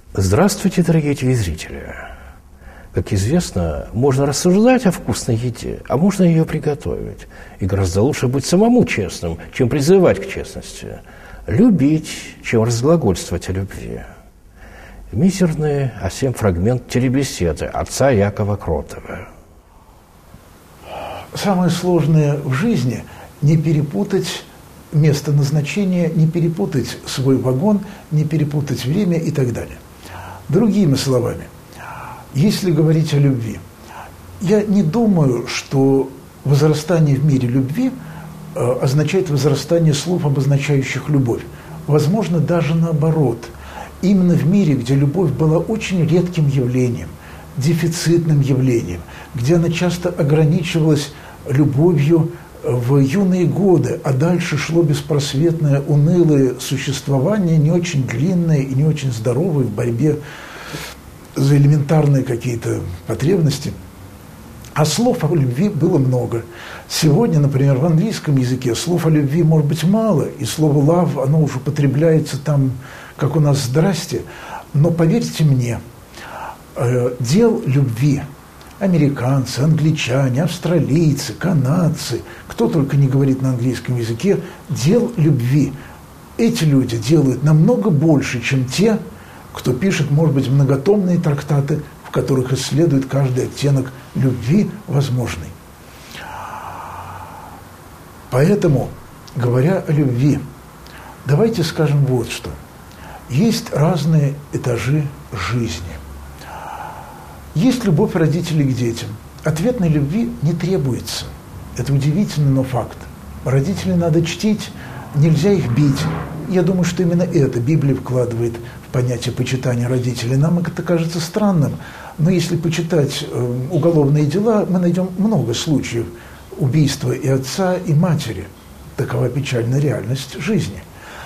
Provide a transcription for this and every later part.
Здравствуйте, дорогие телезрители! Как известно, можно рассуждать о вкусной еде, а можно ее приготовить. И гораздо лучше быть самому честным, чем призывать к честности. Любить, чем разглагольствовать о любви. Мизерный, а 7 фрагмент телебеседы отца Якова Кротова. Самое сложное в жизни – не перепутать место назначения, не перепутать свой вагон, не перепутать время и так далее. Другими словами, если говорить о любви, я не думаю, что возрастание в мире любви означает возрастание слов, обозначающих любовь. Возможно, даже наоборот. Именно в мире, где любовь была очень редким явлением, дефицитным явлением, где она часто ограничивалась любовью в юные годы, а дальше шло беспросветное, унылое существование, не очень длинное и не очень здоровое в борьбе за элементарные какие-то потребности. А слов о любви было много. Сегодня, например, в английском языке слов о любви может быть мало, и слово love, оно уже употребляется там, как у нас «здрасте». Но поверьте мне, дел любви американцы, англичане, австралийцы, канадцы, кто только не говорит на английском языке, дел любви. Эти люди делают намного больше, чем те, кто пишет, может быть, многотомные трактаты, в которых исследует каждый оттенок любви возможный. Поэтому, говоря о любви, давайте скажем вот что. Есть разные этажи жизни. Есть любовь родителей к детям. Ответной любви не требуется. Это удивительно, но факт. Родителей надо чтить, нельзя их бить. Я думаю, что именно это Библия вкладывает в понятие почитания родителей. Нам это кажется странным, но если почитать уголовные дела, мы найдем много случаев убийства и отца, и матери. Такова печальная реальность жизни.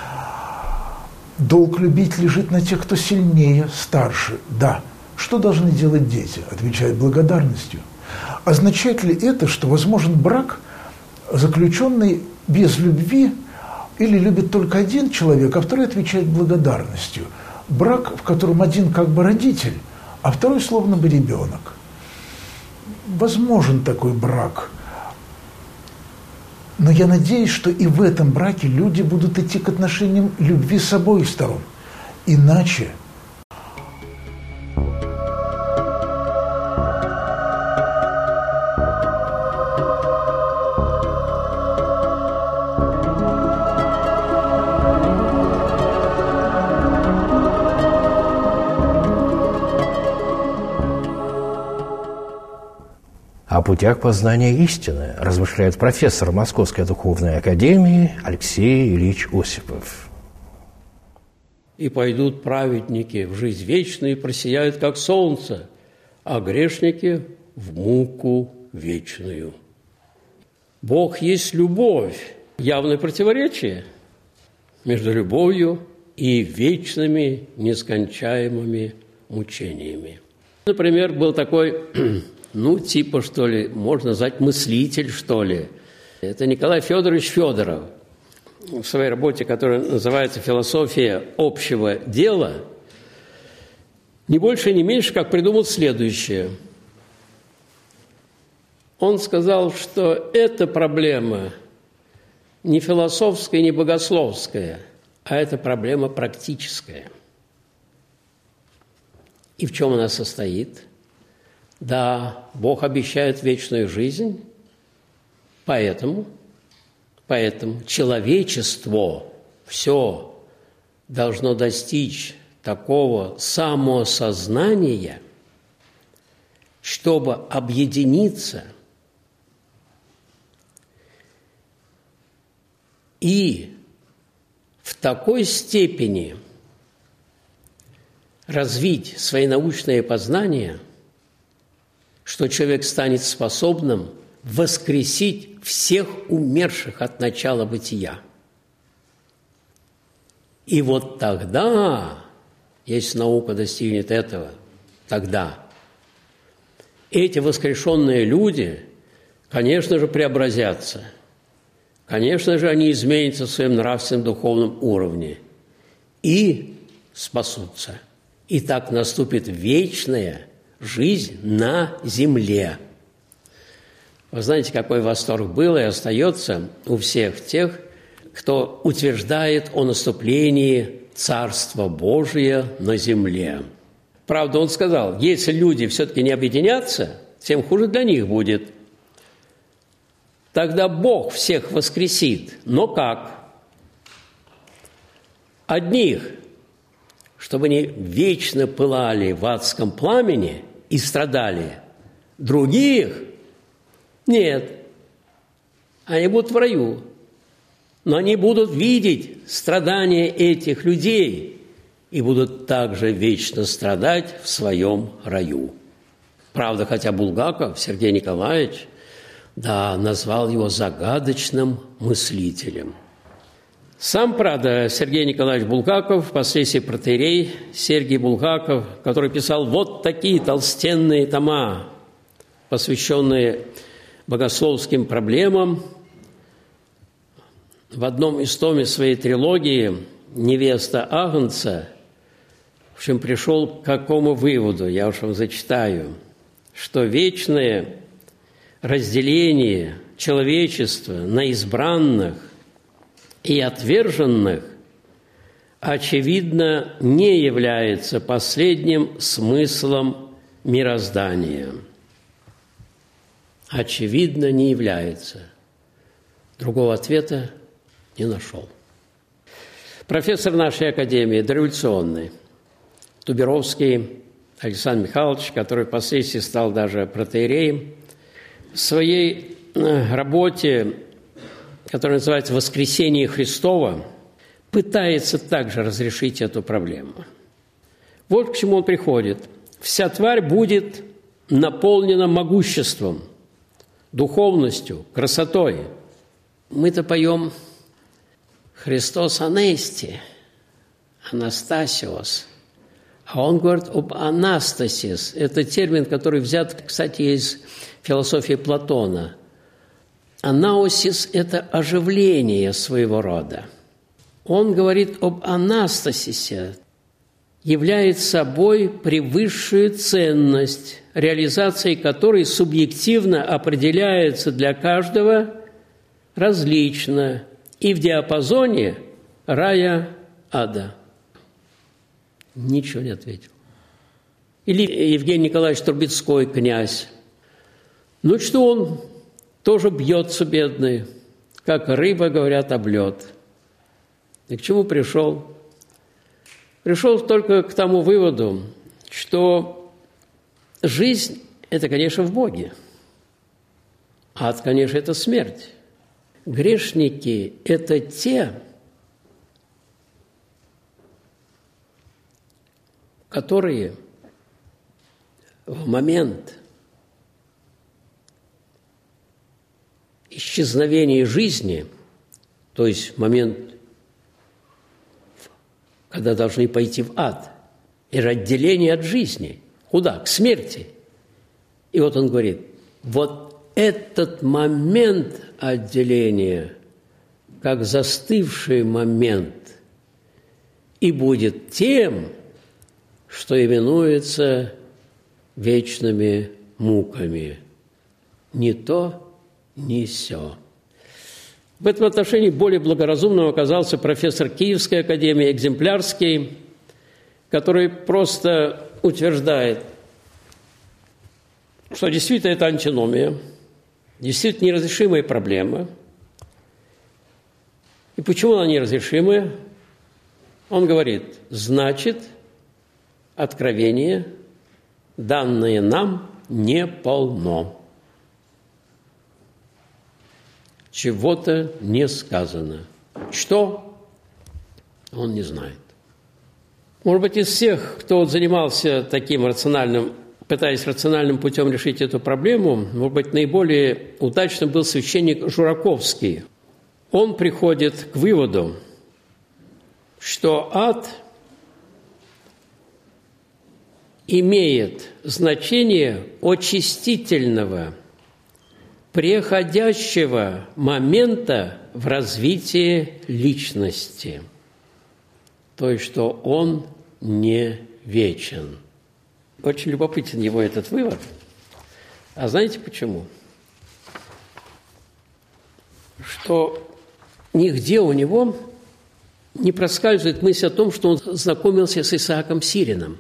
Долг любить лежит на тех, кто сильнее, старше. Да. Что должны делать дети? Отвечает благодарностью. Означает ли это, что возможен брак, заключенный без любви, или любит только один человек, а второй отвечает благодарностью? Брак, в котором один как бы родитель, а второй словно бы ребенок. Возможен такой брак. Но я надеюсь, что и в этом браке люди будут идти к отношениям любви с обоих сторон. Иначе... О путях познания истины размышляет профессор Московской духовной академии Алексей Ильич Осипов. «И пойдут праведники в жизнь вечную и просияют, как солнце, а грешники в муку вечную». Бог есть любовь. Явное противоречие между любовью и вечными нескончаемыми мучениями. Например, был такой... типа, что ли, можно назвать мыслитель, что ли. Это Николай Федорович Федоров. В своей работе, которая называется «Философия общего дела», не больше и не меньше, как придумал следующее. Он сказал, что эта проблема не философская, не богословская, а это проблема практическая. И в чем она состоит? Да, Бог обещает вечную жизнь, поэтому человечество все должно достичь такого самосознания, чтобы объединиться и в такой степени развить свои научные познания, что человек станет способным воскресить всех умерших от начала бытия. И вот тогда, если наука достигнет этого, тогда эти воскрешенные люди, конечно же, преобразятся. Конечно же, они изменятся в своем нравственном духовном уровне и спасутся. и так наступит вечная жизнь на земле. Вы знаете, какой восторг был и остается у всех тех, кто утверждает о наступлении Царства Божия на земле. Правда, он сказал, если люди все-таки не объединятся, тем хуже для них будет. Тогда Бог всех воскресит. Но как? Одних, чтобы они вечно пылали в адском пламени и страдали. Других – нет. Они будут в раю. Но они будут видеть страдания этих людей и будут также вечно страдать в своем раю. Правда, хотя Булгаков, Сергей Николаевич, назвал его загадочным мыслителем. Сам, правда, Сергей Николаевич Булгаков, впоследствии протоиерей Сергий Булгаков, который писал вот такие толстенные тома, посвященные богословским проблемам, в одном из томов своей трилогии «Невеста Агнца», в общем, пришел к какому выводу, я уж вам зачитаю, что вечное разделение человечества на избранных и отверженных, очевидно, не является последним смыслом мироздания. Очевидно, не является. Другого ответа не нашел. Профессор нашей академии, дореволюционный, Туберовский Александр Михайлович, который впоследствии стал даже протоиереем, в своей работе, которая называется «Воскресение Христово», пытается также разрешить эту проблему. Вот к чему он приходит. «Вся тварь будет наполнена могуществом, духовностью, красотой». Мы-то поем «Христос анести», «Анастасиос», а он говорит об «анастасис». Это термин, который взят, кстати, из философии Платона. «Анаосис» – это оживление своего рода. Он говорит об «анастасисе», являет собой превысшую ценность, реализацией которой субъективно определяется для каждого различно и в диапазоне рая-ада. Ничего не ответил. Или Евгений Николаевич Трубецкой, князь. Ну что он тоже бьется, бедный, как рыба, говорят, об лед. И к чему пришел? Пришел только к тому выводу, что жизнь – это, конечно, в Боге. Ад, конечно, это смерть. Грешники – это те, которые в момент исчезновения жизни, то есть в момент, когда должны пойти в ад, и отделение от жизни. Куда? К смерти. И вот он говорит, вот этот момент отделения, как застывший момент, и будет тем, что именуется вечными муками. Ни то, ни сё. В этом отношении более благоразумным оказался профессор Киевской академии Экземплярский, который просто утверждает, что действительно это антиномия, действительно неразрешимая проблема. И почему она неразрешимая? Он говорит, значит, откровение, данное нам, не полно. Чего-то не сказано. Что? Он не знает. Может быть, из всех, кто занимался таким рациональным, пытаясь рациональным путем решить эту проблему, может быть, наиболее удачным был священник Жураковский. Он приходит к выводу, что ад имеет значение очистительного, преходящего момента в развитии личности, то есть что он не вечен. Очень любопытен его этот вывод. А знаете почему? Что нигде у него не проскальзывает мысль о том, что он знакомился с Исааком Сириным.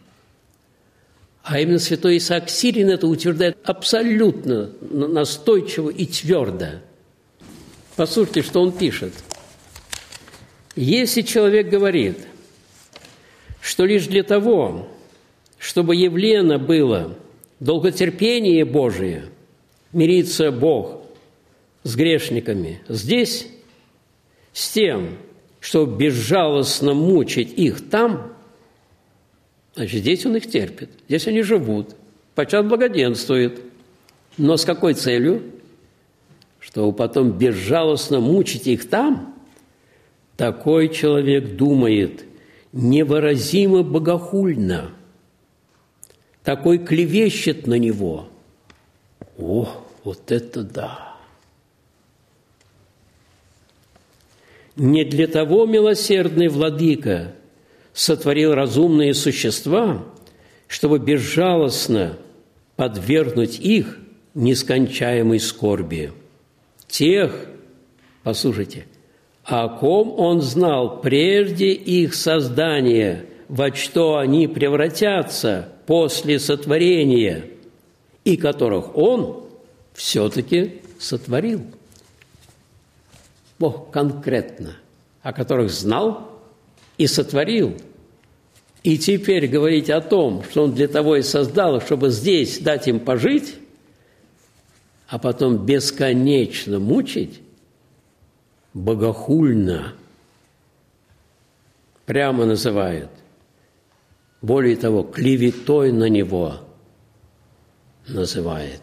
А именно святой Исаак Сирин это утверждает абсолютно настойчиво и твердо. Послушайте, что он пишет. «Если человек говорит, что лишь для того, чтобы явлено было долготерпение Божие, мирится Бог с грешниками здесь, с тем, чтобы безжалостно мучить их там, значит, здесь он их терпит, здесь они живут, подчас благоденствуют. Но с какой целью? Чтобы потом безжалостно мучить их там? Такой человек думает невыразимо богохульно. Такой клевещет на него. О, вот это да! Не для того милосердный владыка сотворил разумные существа, чтобы безжалостно подвергнуть их нескончаемой скорби. Тех, послушайте, о ком он знал прежде их создания, во что они превратятся после сотворения, и которых он все-таки сотворил. Бог конкретно, о которых знал и сотворил. И теперь говорить о том, что он для того и создал, чтобы здесь дать им пожить, а потом бесконечно мучить, богохульно, прямо называют. Более того, клеветой на него называет.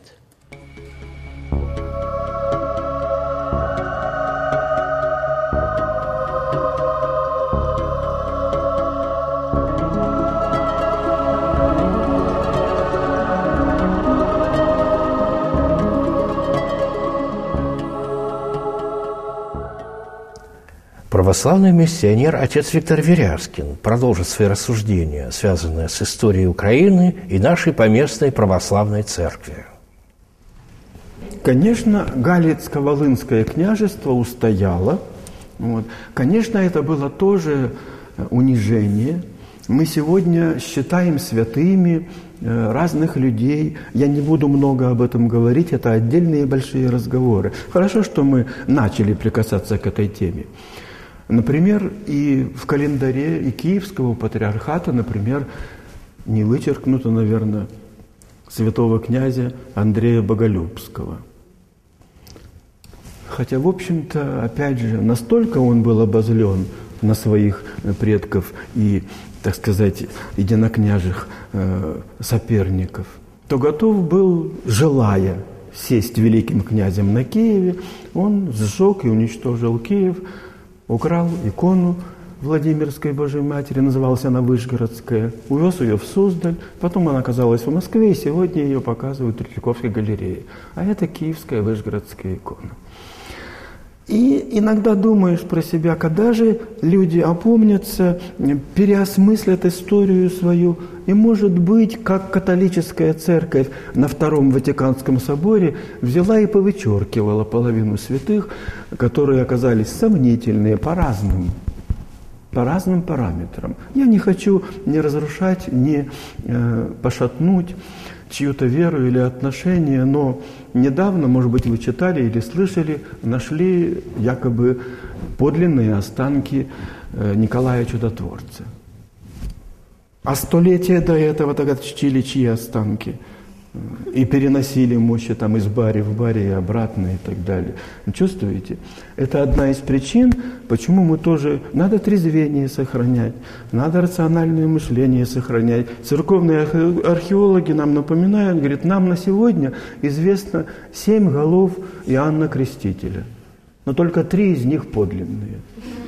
Православный миссионер отец Виктор Верязкин продолжит свои рассуждения, связанные с историей Украины и нашей поместной православной церкви. Конечно, Галицко-Волынское княжество устояло. Вот. Конечно, это было тоже унижение. Мы сегодня считаем святыми разных людей. Я не буду много об этом говорить, это отдельные большие разговоры. Хорошо, что мы начали прикасаться к этой теме. Например, и в календаре и Киевского патриархата, например, не вычеркнуто, наверное, святого князя Андрея Боголюбского. Хотя, в общем-то, опять же, настолько он был обозлен на своих предков и, так сказать, единокняжих соперников, то готов был, желая сесть великим князем на Киеве, он сжег и уничтожил Киев, украл икону Владимирской Божьей Матери, называлась она Вышгородская, увез ее в Суздаль, потом она оказалась в Москве, и сегодня ее показывают в Третьяковской галерее. А это киевская Вышгородская икона. И иногда думаешь про себя, когда же люди опомнятся, переосмыслят историю свою, и, может быть, как католическая церковь на Втором Ватиканском соборе взяла и повычеркивала половину святых, которые оказались сомнительные по разным параметрам. Я не хочу ни разрушать, ни пошатнуть чью-то веру или отношения, но недавно, может быть, вы читали или слышали, нашли якобы подлинные останки Николая Чудотворца. А столетия до этого тогда чтили чьи останки? И переносили мощи там из Бари в Бари и обратно и так далее. Чувствуете? Это одна из причин, почему мы тоже... Надо трезвение сохранять, надо рациональное мышление сохранять. Церковные археологи нам напоминают, говорят, нам на сегодня известно 7 голов Иоанна Крестителя, но только 3 из них подлинные.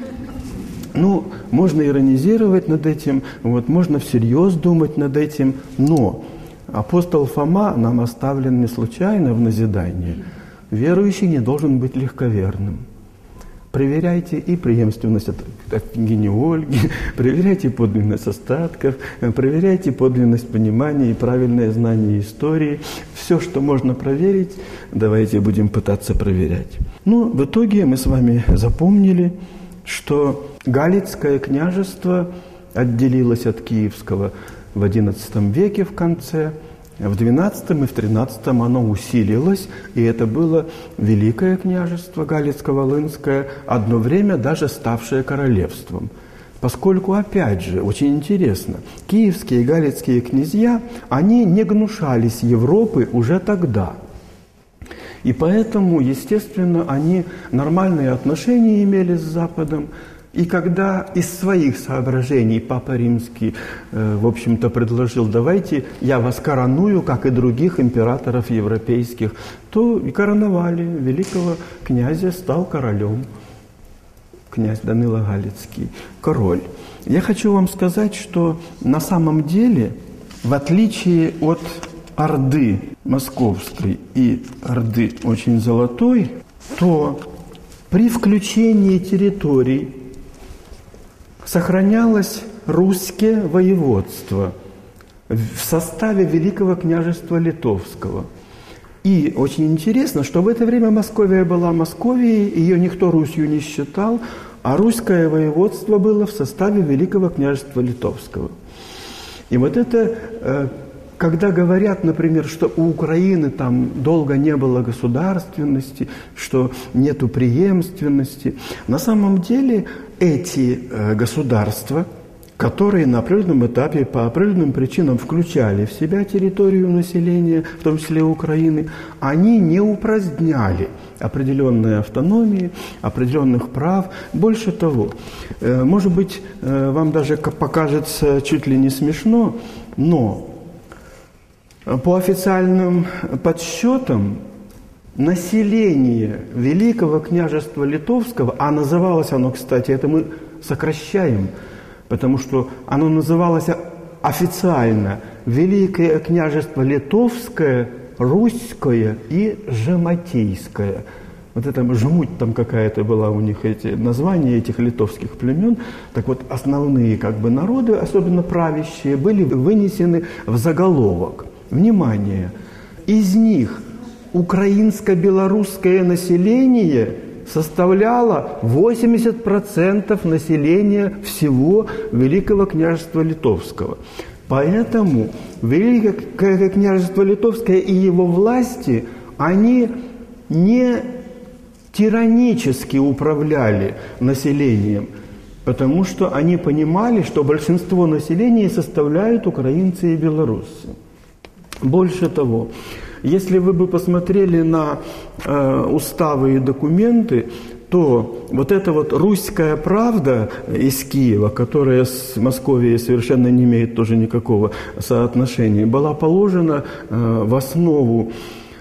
Ну, можно иронизировать над этим, вот, можно всерьез думать над этим, но... Апостол Фома нам оставлен не случайно в назидание. Верующий не должен быть легковерным. Проверяйте и преемственность от княгини Ольги, проверяйте подлинность остатков, проверяйте подлинность понимания и правильное знание истории. Все, что можно проверить, давайте будем пытаться проверять. Ну, в итоге мы с вами запомнили, что Галицкое княжество отделилось от Киевского в XI веке в конце. В XII и в XIII оно усилилось, и это было Великое княжество Галицко-Волынское, одно время даже ставшее королевством. Поскольку, опять же, очень интересно, киевские и галицкие князья, они не гнушались Европы уже тогда. И поэтому, естественно, они нормальные отношения имели с Западом. И когда из своих соображений Папа Римский, в общем-то, предложил, давайте я вас короную, как и других императоров европейских, то и короновали. Великого князя стал королем. Князь Данила Галицкий, король. Я хочу вам сказать, что на самом деле, в отличие от Орды Московской и Орды очень Золотой, то при включении территорий сохранялось русское воеводство в составе Великого княжества Литовского. И очень интересно, что в это время Московия была Московией, ее никто Русью не считал, а русское воеводство было в составе Великого княжества Литовского. И вот это, когда говорят, например, что у Украины там долго не было государственности, что нету преемственности, на самом деле эти государства, которые на определенном этапе по определенным причинам включали в себя территорию населения, в том числе Украины, они не упраздняли определенной автономии, определенных прав. Больше того, может быть, вам даже покажется чуть ли не смешно, но по официальным подсчетам население Великого княжества Литовского, а называлось оно, кстати, это мы сокращаем, потому что оно называлось официально Великое княжество Литовское, Русское и Жематейское. Вот это жмуть там какая-то была у них, эти названия этих литовских племен. Так вот, основные как бы народы, особенно правящие, были вынесены в заголовок. Внимание! Из них украинско-белорусское население составляло 80% населения всего Великого княжества Литовского. Поэтому Великое княжество Литовское и его власти, они не тиранически управляли населением, потому что они понимали, что большинство населения составляют украинцы и белорусы. Больше того, если вы бы посмотрели на уставы и документы, то вот эта вот русская правда из Киева, которая с Московией совершенно не имеет тоже никакого соотношения, была положена в основу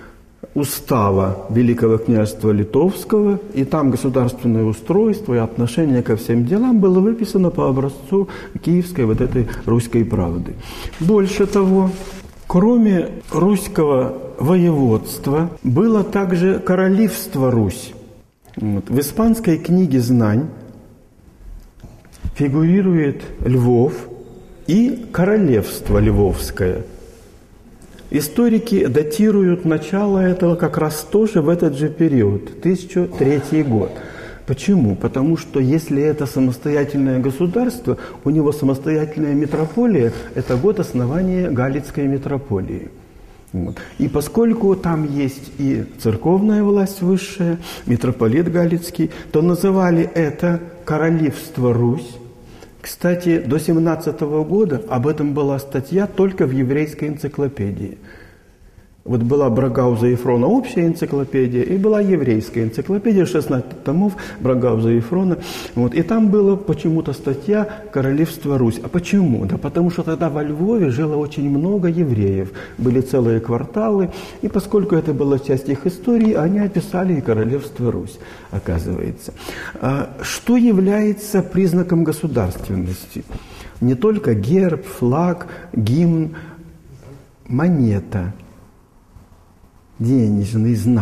устава Великого княжества Литовского, и там государственное устройство и отношение ко всем делам было выписано по образцу киевской вот этой русской правды. Больше того, кроме русского воеводства, было также королевство Русь. В испанской книге «Знань» фигурирует Львов и королевство Львовское. Историки датируют начало этого как раз тоже в этот же период, 1003 год. Почему? Потому что если это самостоятельное государство, у него самостоятельная митрополия – это год основания Галицкой митрополии. Вот. И поскольку там есть и церковная власть высшая, митрополит Галицкий, то называли это королевство Русь. Кстати, до 17 года об этом была статья только в еврейской энциклопедии. Вот была Брагауза Ефрона общая энциклопедия, и была еврейская энциклопедия, 16 томов Брагауза Ефрона. Вот, и там была почему-то статья «Королевство Русь». А почему? Да потому что тогда во Львове жило очень много евреев, были целые кварталы, и поскольку это была часть их истории, они описали и Королевство Русь, оказывается. Что является признаком государственности? Не только герб, флаг, гимн, монета – денежный знак.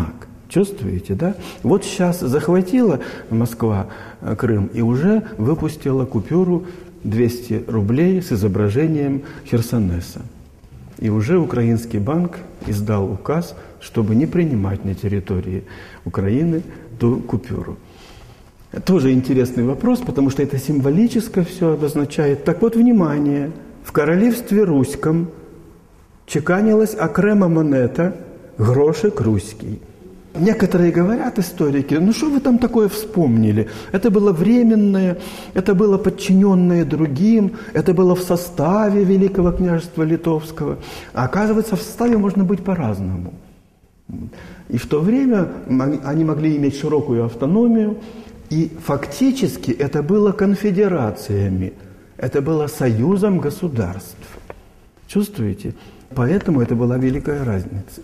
Чувствуете, да? Вот сейчас захватила Москва Крым и уже выпустила купюру 200 рублей с изображением Херсонеса. И уже Украинский банк издал указ, чтобы не принимать на территории Украины ту купюру. Тоже интересный вопрос, потому что это символически все обозначает. Так вот, внимание, в королевстве Руськом чеканилась окрема монета грошик руський. Некоторые говорят, историки, ну что вы там такое вспомнили? Это было временное, это было подчиненное другим, это было в составе Великого княжества Литовского. А оказывается, в составе можно быть по-разному. И в то время они могли иметь широкую автономию, и фактически это было конфедерациями, это было союзом государств. Чувствуете? Поэтому это была великая разница.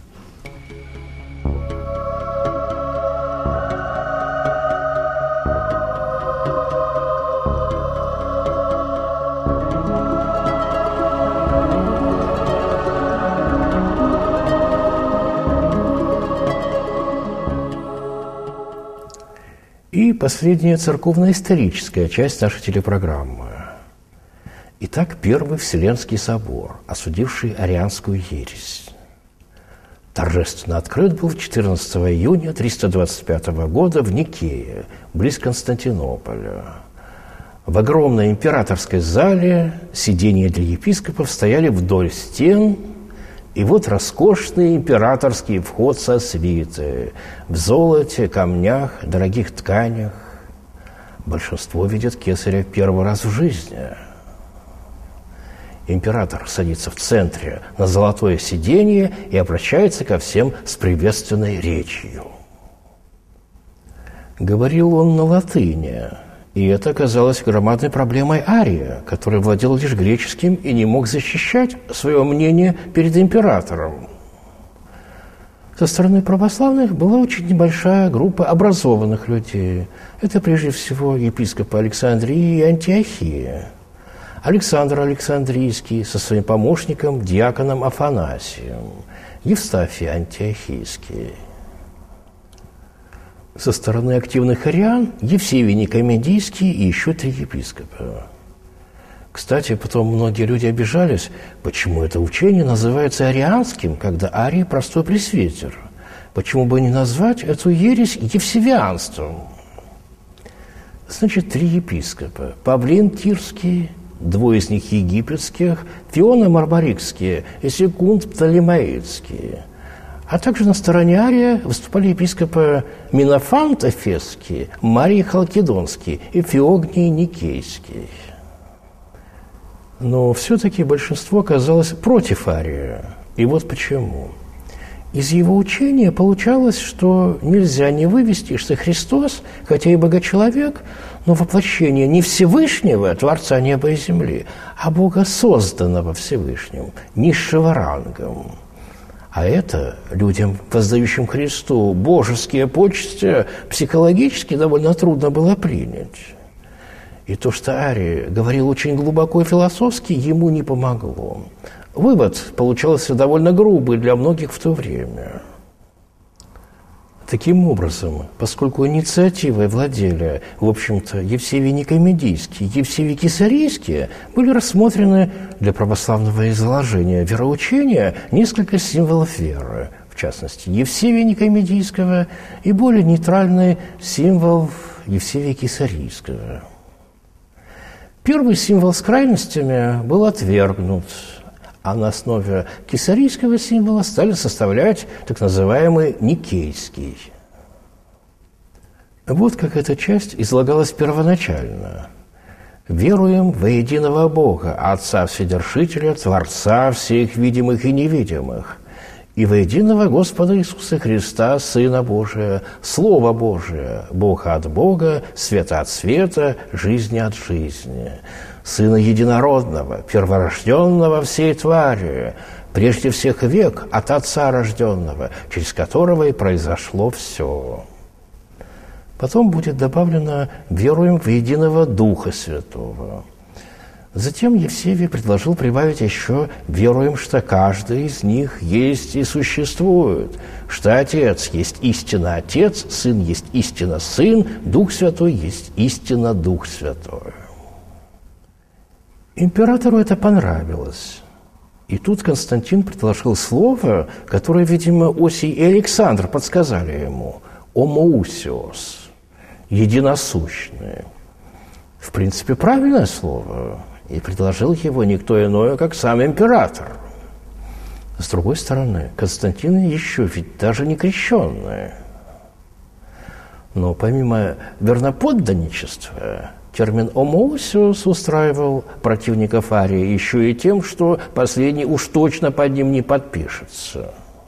И последняя церковно-историческая часть нашей телепрограммы. Итак, Первый Вселенский собор, осудивший арианскую ересь. Торжественно открыт был 14 июня 325 года в Никее, близ Константинополя. В огромной императорской зале сидения для епископов стояли вдоль стен, и вот роскошный императорский вход со свитой в золоте, камнях, дорогих тканях. Большинство видят кесаря первый раз в жизни. Император садится в центре на золотое сиденье и обращается ко всем с приветственной речью. Говорил он на латыни, и это оказалось громадной проблемой Ария, который владел лишь греческим и не мог защищать свое мнение перед императором. Со стороны православных была очень небольшая группа образованных людей. Это прежде всего епископы Александрии и Антиохии. Александр Александрийский со своим помощником, диаконом Афанасием, Евстафий Антиохийский. Со стороны активных ариан Евсевий Никомедийский и еще 3 епископа. Кстати, потом многие люди обижались, почему это учение называется арианским, когда Арий – простой пресвитер. Почему бы не назвать эту ересь евсевианством? Значит, 3 епископа. Павлин Тирский, 2 из них египетских, Фиона Мармарикские и Секунд Птолемаидские. А также на стороне Ария выступали епископы Минофант Эфесский, Марий Халкидонский и Феогний Никейский. Но все-таки большинство оказалось против Ария. И вот почему. Из его учения получалось, что нельзя не вывести, что Христос, хотя и богочеловек, но воплощение не Всевышнего, Творца неба и земли, а Бога, созданного Всевышним, низшего рангом. А это людям, воздающим Христу божеские почести, психологически довольно трудно было принять. И то, что Арий говорил очень глубоко и философски, ему не помогло. Вывод получался довольно грубый для многих в то время. Таким образом, поскольку инициативой владели, в общем-то, Евсевий Никомедийский, Евсевий Кесарийский, были рассмотрены для православного изложения вероучения несколько символов веры, в частности, Евсевия Никомедийского и более нейтральный символ Евсевия Кесарийского. Первый символ с крайностями был отвергнут, а на основе кесарийского символа стали составлять так называемый Никейский. Вот как эта часть излагалась первоначально. «Веруем во единого Бога, Отца Вседержителя, Творца всех видимых и невидимых, и во единого Господа Иисуса Христа, Сына Божия, Слово Божие, Бога от Бога, света от света, жизни от жизни, Сына Единородного, перворожденного всей твари, прежде всех век от Отца рожденного, через которого и произошло все». Потом будет добавлено «веруем в единого Духа Святого». Затем Евсевий предложил прибавить еще «веруем, что каждый из них есть и существует, что Отец есть истинно Отец, Сын есть истинно Сын, Дух Святой есть истинно Дух Святой». Императору это понравилось. И тут Константин предложил слово, которое, видимо, Осий и Александр подсказали ему – «омоусиос» – «единосущное». В принципе, правильное слово, и предложил его никто иное, как сам император. С другой стороны, Константин еще ведь даже не крещенный. Но помимо верноподданничества, термин «омоусиос» устраивал противников Арии еще и тем, что последний уж точно под ним не подпишется.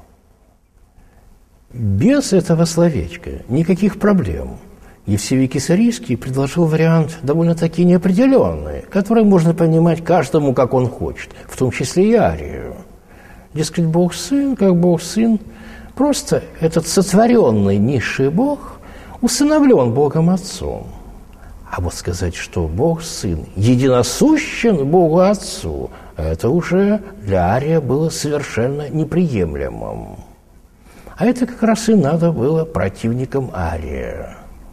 Без этого словечка никаких проблем. Евсевий Кесарийский предложил вариант довольно-таки неопределенный, который можно понимать каждому, как он хочет, в том числе и Арию. Дескать, Бог-Сын, как Бог-Сын, просто этот сотворенный низший Бог усыновлен Богом Отцом. А вот сказать, что Бог-Сын единосущен Богу Отцу, это уже для Ария было совершенно неприемлемым. А это как раз и надо было противникам Ария.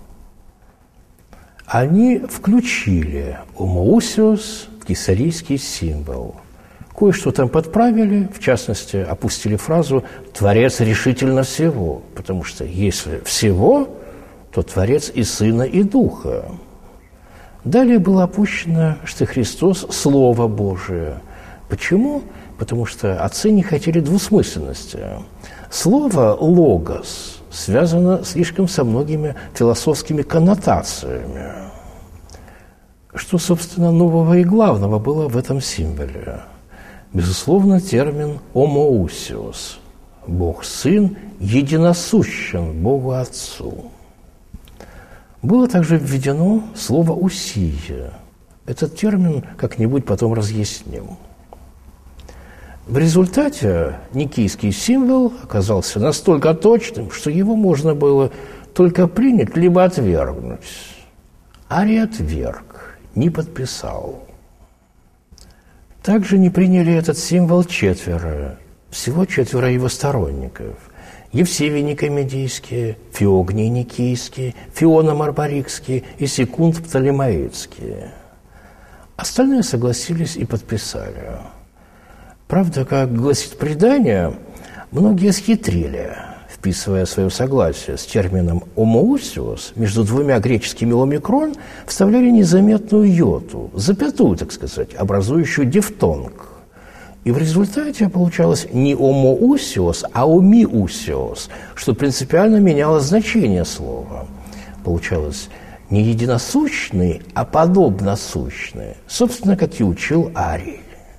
Они включили «омоусиос» в кесарийский символ. Кое-что там подправили, в частности, опустили фразу «Творец решительно всего», потому что если всего, то Творец и Сына, и Духа. Далее было опущено, что Христос – Слово Божие. Почему? Потому что отцы не хотели двусмысленности. Слово «логос» связано слишком со многими философскими коннотациями. Что, собственно, нового и главного было в этом символе? Безусловно, термин «омоусиос» – Бог-Сын единосущен Богу Отцу. Было также введено слово «усия». Этот термин как-нибудь потом разъясним. В результате никейский символ оказался настолько точным, что его можно было только принять, либо отвергнуть. Арий отверг, не подписал. Также не приняли этот символ четверо, всего 4 его сторонников. Евсевий Никомедийский, Феогний Никейский, Фиона Мармарикский и Секунд Птолемаицкий. Остальные согласились и подписали. Правда, как гласит предание, многие схитрили, вписывая свое согласие с термином «омоусиос», между двумя греческими омикрон вставляли незаметную йоту, запятую, так сказать, образующую дифтонг. И в результате получалось не «омоусиос», а «омиусиос», что принципиально меняло значение слова. Получалось не единосущный, а подобносущный, собственно, как и учил Арий.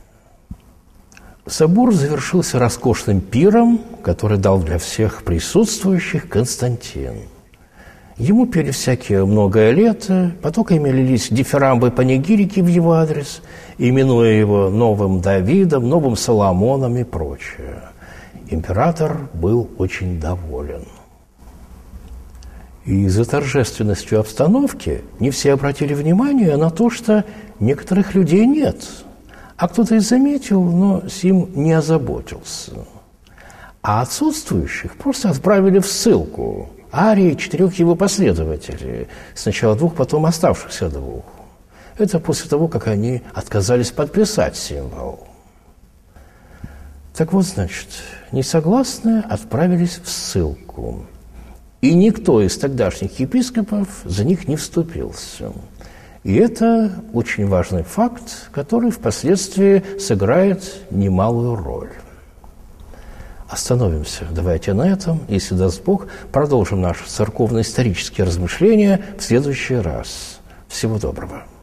Собор завершился роскошным пиром, который дал для всех присутствующих Константин. Ему пели всякие «многое лето», потоками лились дифирамбы панигирики в его адрес, именуя его новым Давидом, новым Соломоном и прочее. Император был очень доволен. И за торжественностью обстановки не все обратили внимание на то, что некоторых людей нет. А кто-то и заметил, но сим не озаботился. А отсутствующих просто отправили в ссылку. Арий и 4 его последователей. Сначала 2, потом оставшихся 2. Это после того, как они отказались подписать символ. Так вот, значит, несогласные отправились в ссылку. И никто из тогдашних епископов за них не вступился. И это очень важный факт, который впоследствии сыграет немалую роль. Остановимся. Давайте на этом, если даст Бог, продолжим наши церковно-исторические размышления в следующий раз. Всего доброго.